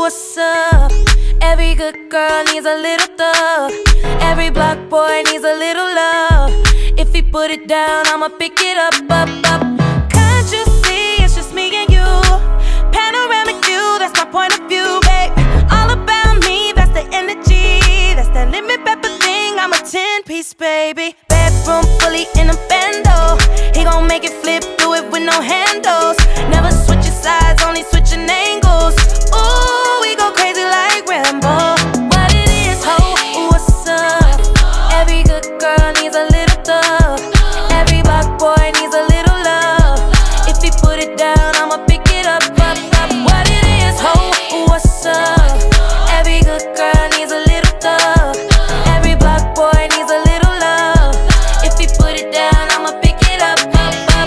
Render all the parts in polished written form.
what's up? Every good girl needs a little thug. Every block boy needs a little love. If he put it down, I'ma pick it up, up, up. Can't you see it's just me and you? Panoramic view, that's my point of view, babe. All about me, that's the energy. That's that lemon pepper thing, I'm a 10-piece, baby. Bedroom fully in a bando. He gon' make it flip, do it with no handles. Never switching sides, only switching angles. Ooh, we go crazy like Rambo. What it is, ho, what's up? Every good girl needs a little thug. Every block boy needs a little love. If he put it down, I'ma pick it up, up, up. What it is, ho, what's up? Every good girl needs a little thug. Every block boy needs a little love. If he put it down, I'ma pick it up, up, up.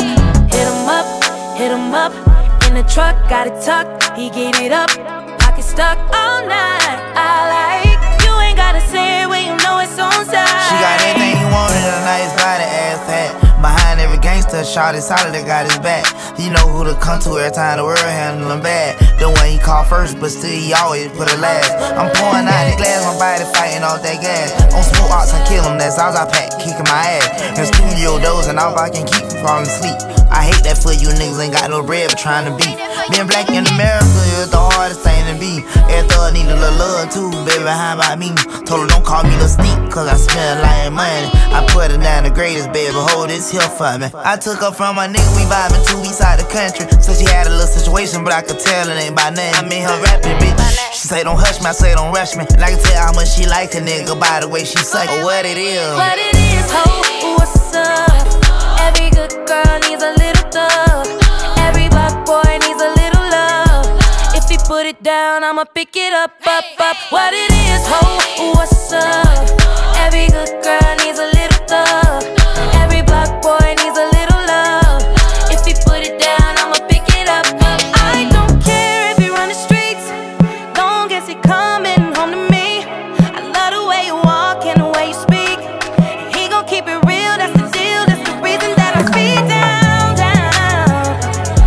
Hit him up, in the truck, got it tucked, he get it up. Pocket stuck all night, I like. You ain't gotta say it when you know it's on side. She got everything he wanted, a nice body, ass fat. Behind every gangster, shawty solid, that got his back. He know who to come to every time the world handle him bad. The one he call first, but still he always put it last. I'm pouring out the glass, my body fighting off that gas. On smoke ox, I kill him, that's all I pack, kicking my ass. In studio doors, and all I can keep from falling asleep. I hate that for you niggas ain't got no bread but trying to beat. Being black in America is the hardest thing to be. Every thug need a little love too, baby, how about me? Told her don't call me the stink, cause I spend like money. I put her down the greatest, baby, hold this here for me. I took her from my nigga, we vibing 2 weeks out the country. So she had a little situation, but I could tell it ain't about nothing. I mean her rapping, bitch. She say don't hush me, I say don't rush me. And I can tell how much she like a nigga by the way she suck it. What it is. What it is, ho, what's up? Every good girl needs a little thug. Every block boy needs a little love. If he put it down, I'ma pick it up, up, up. What it is, ho, what's up? Every good girl needs a little thug. Every block boy needs a little love. If he put it down, I'ma pick it up, up. I don't care if he run the streets, long as he coming home to me. I love the way you walk and the way you speak. He gon' keep it real, that's the deal. That's the reason that I speed down, down.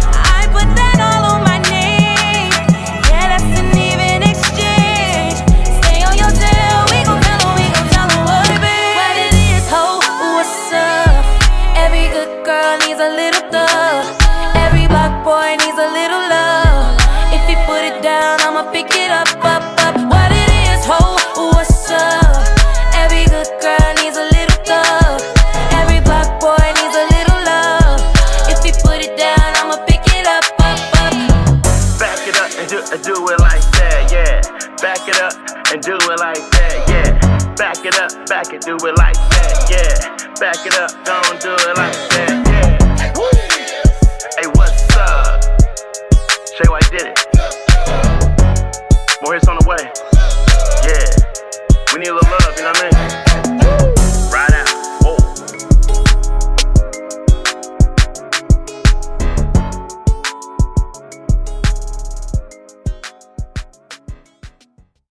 I put that all on my name. Yeah, that's an even exchange. Stay on your tail, we gon' tell him what it be. What it is, ho, what's up? Every good girl needs a little thug. Every block boy needs a little love. If he put it down, I'ma pick it up, up, up. What it is, ho, what's up? Every good girl needs a little thug. Every block boy needs a little love. If he put it down, I'ma pick it up, up, up. Back it up and do it like that, yeah. Back it up and do it like that, yeah. Back it up, do it like that, yeah. Back it up, don't do it like that.